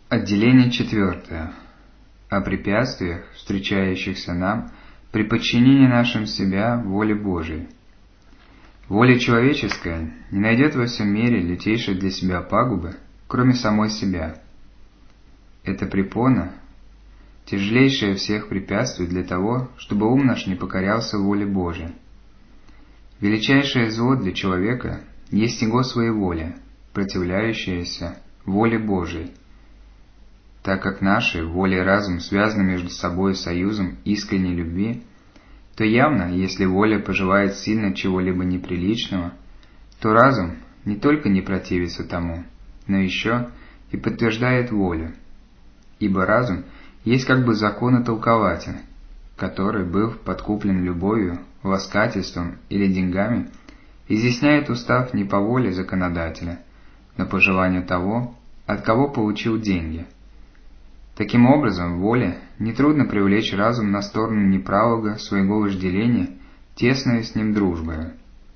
Отделение 4. О препятствиях, встречающихся нам при подчинении нашим себя воле Божией. Воля человеческая не найдет во всем мире лютейшей для себя пагубы, кроме самой себя. Это препона, тяжелейшее всех препятствий для того, чтобы ум наш не покорялся воле Божией. Величайшее зло для человека есть его своеволие, противляющееся воле Божией. Так как наши воля и разум связаны между собой союзом искренней любви, то явно, если воля пожелает сильно чего-либо неприличного, то разум не только не противится тому, но еще и подтверждает волю. Ибо разум есть как бы законотолкователь, который, быв подкуплен любовью, ласкательством или деньгами, изъясняет устав не по воле законодателя, но по желанию того, от кого получил деньги. Таким образом, в воле нетрудно привлечь разум на сторону неправого своего вожделения, тесную с ним дружбою.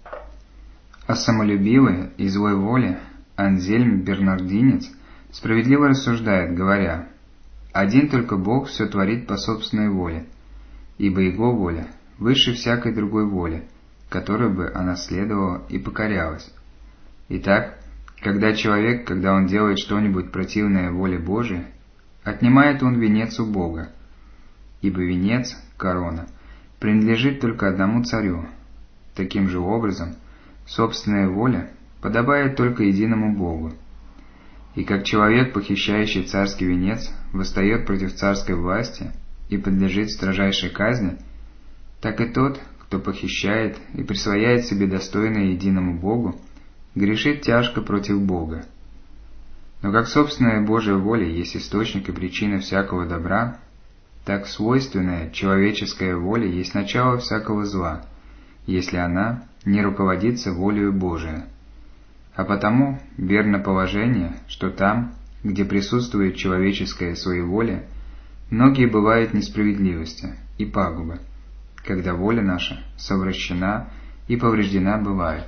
А самолюбивый и злой воле Ансельм Бернардинец справедливо рассуждает, говоря: «Один только Бог все творит по собственной воле, ибо Его воля выше всякой другой воли, которой бы она следовала и покорялась». Итак, когда он делает что-нибудь противное воле Божией, отнимает он венец у Бога, ибо венец, корона, принадлежит только одному царю. Таким же образом, собственная воля подобает только единому Богу. И как человек, похищающий царский венец, восстает против царской власти и подлежит строжайшей казни, так и тот, кто похищает и присвояет себе достойное единому Богу, грешит тяжко против Бога. Но как собственная Божья воля есть источник и причина всякого добра, так свойственная человеческая воля есть начало всякого зла, если она не руководится волею Божией. А потому верно положение, что там, где присутствует человеческая своеволие, многие бывают несправедливости и пагубы, когда воля наша совращена и повреждена бывает.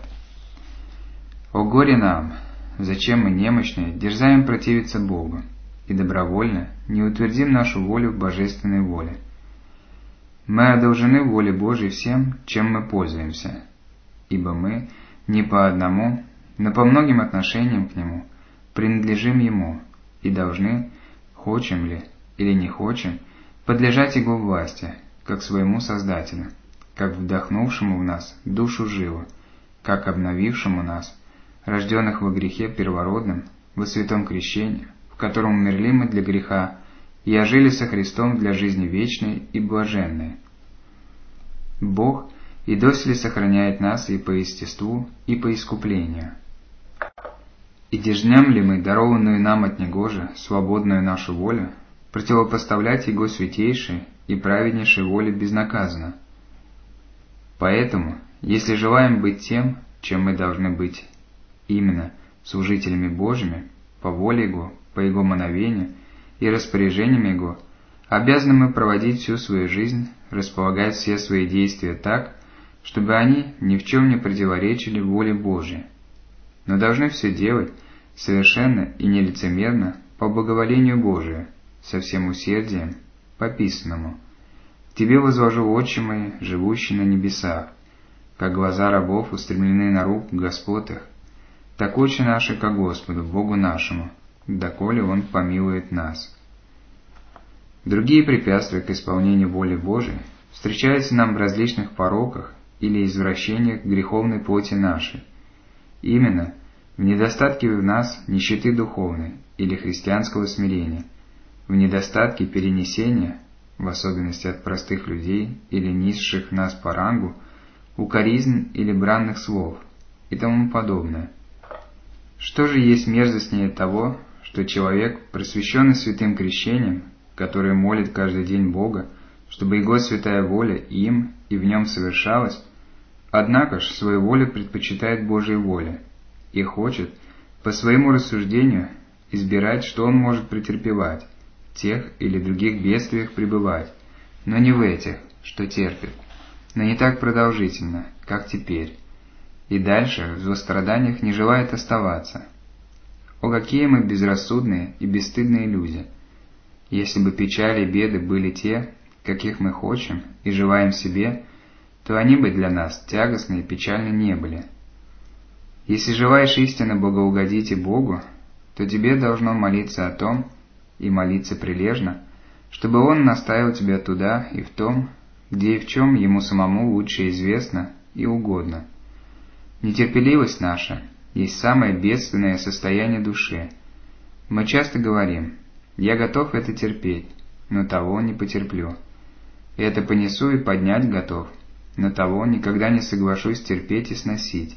О горе нам! Зачем мы, немощные, дерзаем противиться Богу и добровольно не утвердим нашу волю в божественной воле? Мы одолжены воле Божией всем, чем мы пользуемся, ибо мы не по одному, но по многим отношениям к Нему принадлежим Ему и должны, хочем ли или не хочем, подлежать Его власти, как своему Создателю, как вдохнувшему в нас душу живу, как обновившему нас, рожденных во грехе первородным, во святом крещении, в котором умерли мы для греха и ожили со Христом для жизни вечной и блаженной. Бог и доселе сохраняет нас и по естеству, и по искуплению. И дерзнем ли мы, дарованную нам от Него же, свободную нашу волю, противопоставлять Его святейшей и праведнейшей воле безнаказанно? Поэтому, если желаем быть тем, чем мы должны быть, именно служителями Божьими, по воле Его, по Его мановению и распоряжениям Его, обязаны мы проводить всю свою жизнь, располагать все свои действия так, чтобы они ни в чем не противоречили воле Божией, но должны все делать совершенно и нелицемерно по благоволению Божию, со всем усердием, по писанному: «Тебе возложу очи мои, живущие на небесах, как глаза рабов устремлены на рук господ их, так очи наши ко Господу, Богу нашему, доколе Он помилует нас». Другие препятствия к исполнению воли Божией встречаются нам в различных пороках или извращениях греховной плоти нашей, именно в недостатке в нас нищеты духовной или христианского смирения, в недостатке перенесения, в особенности от простых людей или низших нас по рангу, укоризнь или бранных слов и тому подобное. Что же есть мерзостнее того, что человек, просвещенный святым крещением, который молит каждый день Бога, чтобы Его святая воля им и в нем совершалась, однако ж свою волю предпочитает Божьей воле и хочет, по своему рассуждению, избирать, что он может претерпевать, в тех или других бедствиях пребывать, но не в этих, что терпит, но не так продолжительно, как теперь, и дальше в злостраданиях не желает оставаться. О, какие мы безрассудные и бесстыдные люди! Если бы печали и беды были те, каких мы хотим и желаем себе, то они бы для нас тягостны и печальны не были. Если желаешь истинно благоугодить и Богу, то тебе должно молиться о том, и молиться прилежно, чтобы Он наставил тебя туда и в том, где и в чем Ему самому лучше известно и угодно. Нетерпеливость наша есть самое бедственное состояние души. Мы часто говорим: «Я готов это терпеть, но того не потерплю. Это понесу и поднять готов, но того никогда не соглашусь терпеть и сносить».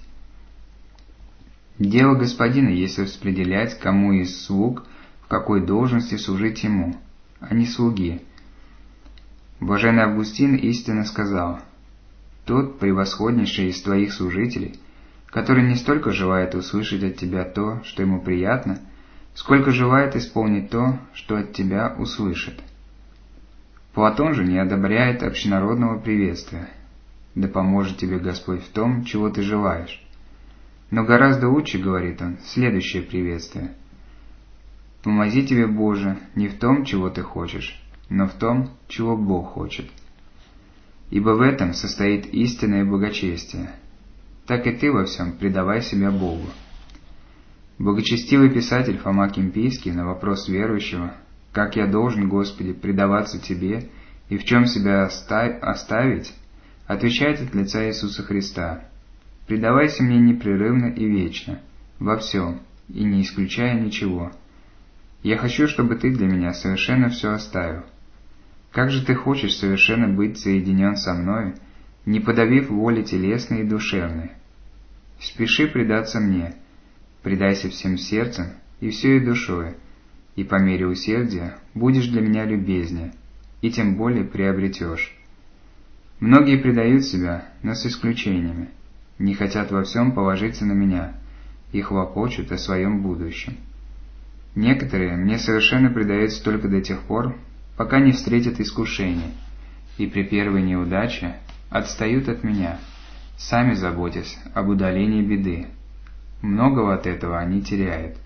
Дело Господина есть распределять, кому из слуг в какой должности служить Ему, а не слуги. Блаженный Августин истинно сказал: «Тот превосходнейший из твоих служителей, который не столько желает услышать от тебя то, что ему приятно, сколько желает исполнить то, что от тебя услышит». Платон же не одобряет общенародного приветствия. Да поможет тебе Господь в том, чего ты желаешь. Но гораздо лучше, говорит он, следующее приветствие: «Помози тебе, Боже, не в том, чего ты хочешь, но в том, чего Бог хочет». Ибо в этом состоит истинное благочестие. Так и ты во всем предавай себя Богу. Благочестивый писатель Фома Кимпийский на вопрос верующего: «Как я должен, Господи, предаваться Тебе и в чем себя оставить?» отвечает от лица Иисуса Христа: «Предавайся мне непрерывно и вечно, во всем, и не исключая ничего. Я хочу, чтобы ты для меня совершенно все оставил. Как же ты хочешь совершенно быть соединен со мною, не подавив воли телесной и душевной? Спеши предаться мне, предайся всем сердцем и всей душой, и по мере усердия будешь для меня любезнее, и тем более приобретешь». Многие предают себя, но с исключениями, не хотят во всем положиться на меня и хлопочут о своем будущем. Некоторые мне совершенно предаются только до тех пор, пока не встретят искушения, и при первой неудаче отстают от меня, сами заботясь об удалении беды. Многого от этого они теряют.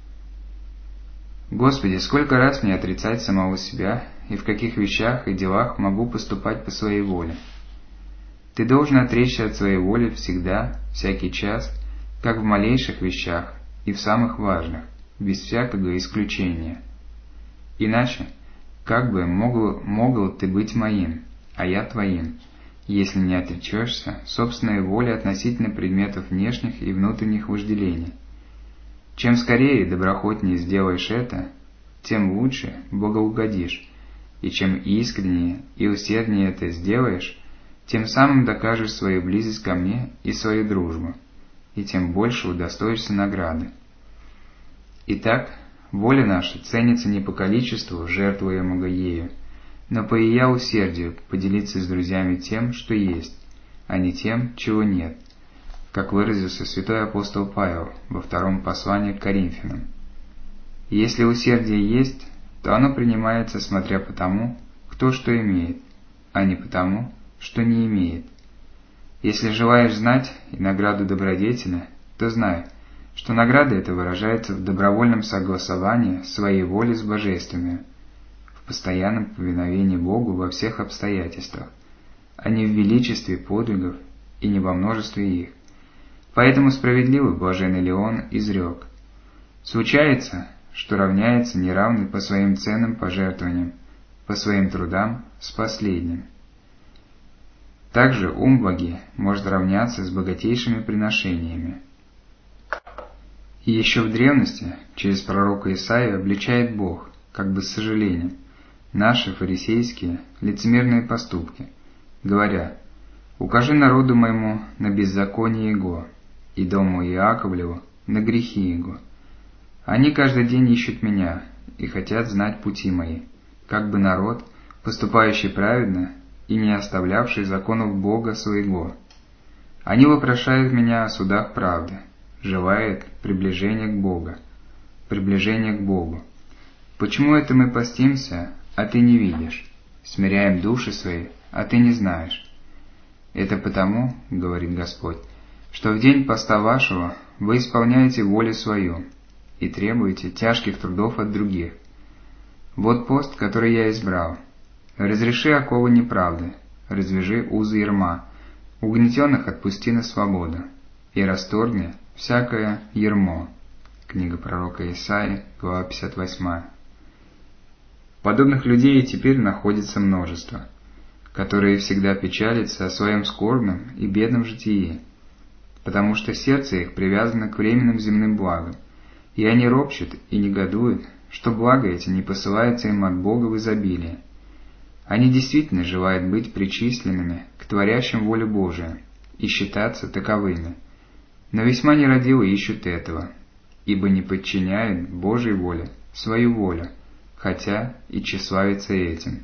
Господи, сколько раз мне отрицать самого себя, и в каких вещах и делах могу поступать по своей воле? Ты должен отречься от своей воли всегда, всякий час, как в малейших вещах и в самых важных, без всякого исключения. Иначе, как бы могл ты быть моим, а я твоим, если не отречешься собственной воли относительно предметов внешних и внутренних вожделений? Чем скорее и доброхотнее сделаешь это, тем лучше благоугодишь, и чем искреннее и усерднее это сделаешь, тем самым докажешь свою близость ко мне и свою дружбу, и тем больше удостоишься награды. Итак, воля наша ценится не по количеству жертвуемого ею, но по ее усердию поделиться с друзьями тем, что есть, а не тем, чего нет, как выразился святой апостол Павел во втором послании к Коринфянам. Если усердие есть, то оно принимается смотря по тому, кто что имеет, а не по тому, что не имеет. Если желаешь знать и награду добродетеля, то знай, что награда эта выражается в добровольном согласовании своей воли с божественной, в постоянном повиновении Богу во всех обстоятельствах, а не в величестве подвигов и не во множестве их. Поэтому справедливый блаженный Леон изрек: «Случается, что равняется неравный по своим ценным пожертвованиям, по своим трудам с последним». Также ум благий может равняться с богатейшими приношениями. И еще в древности через пророка Исаию обличает Бог, как бы с сожалением, наши фарисейские лицемерные поступки, говоря: «Укажи народу моему на беззаконие его, и дому Иаковлеву на грехи его. Они каждый день ищут меня и хотят знать пути мои, как бы народ, поступающий праведно и не оставлявший законов Бога своего. Они вопрошают меня о судах правды, желают приближения к Богу. Почему это мы постимся, а ты не видишь? Смиряем души свои, а ты не знаешь? Это потому, говорит Господь, что в день поста вашего вы исполняете волю свою, и требуете тяжких трудов от других. Вот пост, который я избрал. Разреши оковы неправды, развяжи узы ярма, угнетенных отпусти на свободу, и расторгни всякое ярмо». Книга пророка Исаии, глава 58. Подобных людей и теперь находится множество, которые всегда печалятся о своем скорбном и бедном житии, потому что сердце их привязано к временным земным благам, и они ропщут и негодуют, что благо эти не посылаются им от Бога в изобилии. Они действительно желают быть причисленными к творящим волю Божию и считаться таковыми, но весьма нерадиво ищут этого, ибо не подчиняют Божьей воле свою волю, хотя и тщеславятся этим.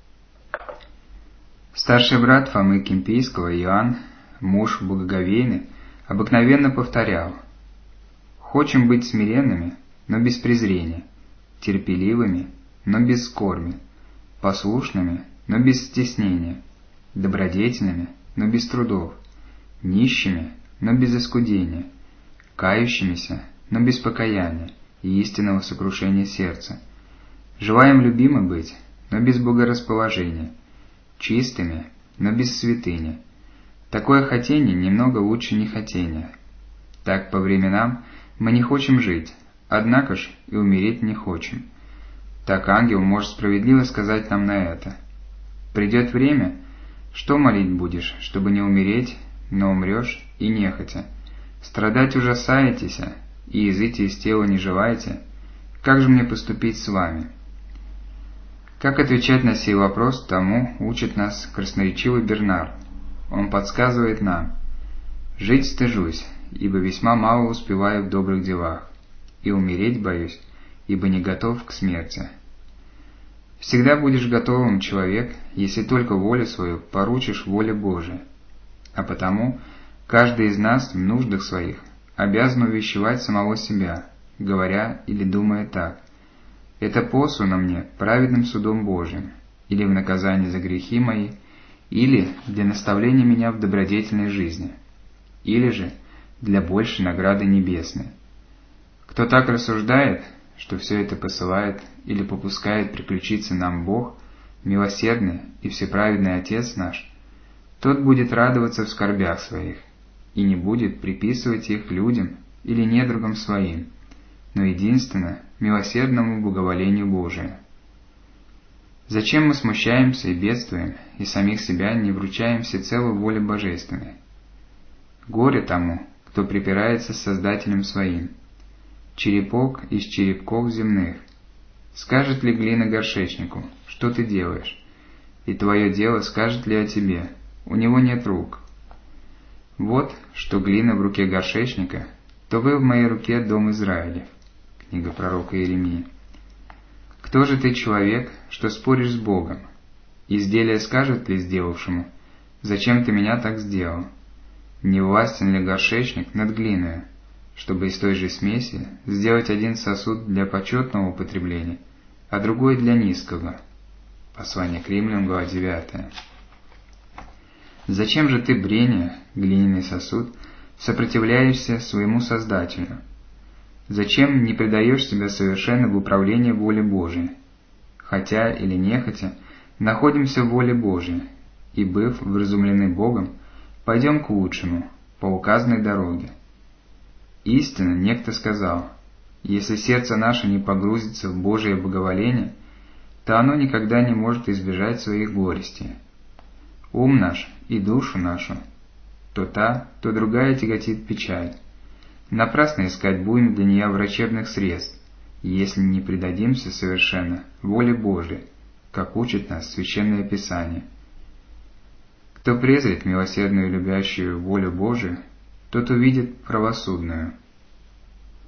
Старший брат Фомы Кимпийского Иоанн, муж благоговейный, обыкновенно повторял: «Хочем быть смиренными, но без презрения, терпеливыми, но без скорби, послушными, но без стеснения, добродетельными, но без трудов, нищими, но без оскудения, кающимися, но без покаяния и истинного сокрушения сердца. Желаем любимы быть, но без богорасположения, чистыми, но без святыни. Такое хотение немного лучше нехотения. Так по временам мы не хотим жить, однако ж и умереть не хотим. Так ангел может справедливо сказать нам на это: придет время, что молить будешь, чтобы не умереть, но умрешь и нехотя. Страдать ужасаетесь, и изыти из тела не желаете. Как же мне поступить с вами?» Как отвечать на сей вопрос, тому учит нас красноречивый Бернар. Он подсказывает нам: «Жить стыжусь, ибо весьма мало успеваю в добрых делах, и умереть боюсь, ибо не готов к смерти». Всегда будешь готовым, человек, если только волю свою поручишь воле Божией. А потому каждый из нас в нуждах своих обязан увещевать самого себя, говоря или думая так: «Это послано мне праведным судом Божиим, или в наказание за грехи мои, или для наставления меня в добродетельной жизни, или же для большей награды небесной». Кто так рассуждает, что все это посылает или попускает приключиться нам Бог, милосердный и всеправедный Отец наш, тот будет радоваться в скорбях своих и не будет приписывать их людям или недругам своим, но единственно милосердному благоволению Божию. Зачем мы смущаемся и бедствуем, и самих себя не вручаем всецело воле божественной? Горе тому, кто припирается с Создателем своим. Черепок из черепков земных. Скажет ли глина горшечнику: что ты делаешь? И твое дело скажет ли о тебе: у него нет рук? Вот что глина в руке горшечника, то вы в моей руке, дом Израилев. Книга пророка Иеремии. Кто же ты, человек, что споришь с Богом? Изделие скажет ли сделавшему: зачем ты меня так сделал? Не властен ли горшечник над глиною, чтобы из той же смеси сделать один сосуд для почетного употребления, а другой для низкого? Послание к Римлянам, глава 9. Зачем же ты, брение, глиняный сосуд, сопротивляешься своему Создателю? Зачем не предаешь себя совершенно в управление воле Божией? Хотя или нехотя, находимся в воле Божией, и, быв вразумлены Богом, пойдем к лучшему, по указанной дороге. Истинно, некто сказал: если сердце наше не погрузится в Божие благоволение, то оно никогда не может избежать своих горестей. Ум наш и душу нашу то та, то другая тяготит печаль. Напрасно искать будем для нее врачебных средств, если не предадимся совершенно воле Божией, как учит нас Священное Писание. Кто презрит милосердную и любящую волю Божию, тот увидит правосудную.